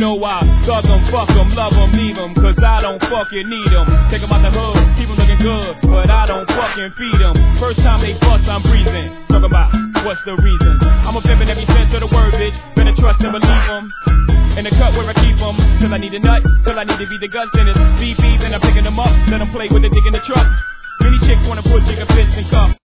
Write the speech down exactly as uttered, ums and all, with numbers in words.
know I thug them, fuck them, love them, leave them, cause I don't fucking need them. Take them out the hood, keep them looking good, but I don't fucking feed them. First time they bust, I'm breathing. Talk about what's the reason. I'm a pimpin' every sense of the word, bitch. Better trust and believe them. In the cut where I keep them, till I need a nut, till I need to be the guts in it. Beep beep, and I'm picking them up, let them play with the dick in the truck. Many chicks wanna put chicken fist and cuff.